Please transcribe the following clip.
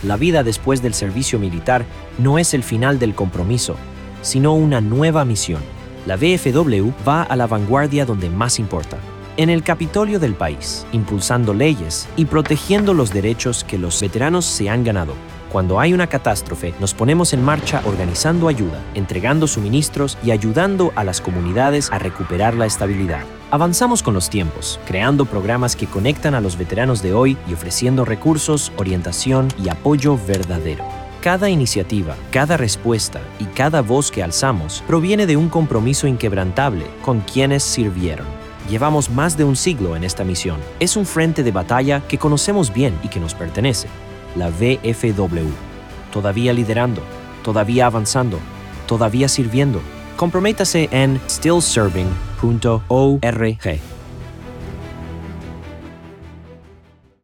La vida después del servicio militar no es el final del compromiso, sino una nueva misión. La VFW va a la vanguardia donde más importa, en el Capitolio del país, impulsando leyes y protegiendo los derechos que los veteranos se han ganado. Cuando hay una catástrofe, nos ponemos en marcha organizando ayuda, entregando suministros y ayudando a las comunidades a recuperar la estabilidad. Avanzamos con los tiempos, creando programas que conectan a los veteranos de hoy y ofreciendo recursos, orientación y apoyo verdadero. Cada iniciativa, cada respuesta y cada voz que alzamos proviene de un compromiso inquebrantable con quienes sirvieron. Llevamos más de un siglo en esta misión. Es un frente de batalla que conocemos bien y que nos pertenece. La VFW. Todavía liderando, todavía avanzando, todavía sirviendo. Comprométase en stillserving.org.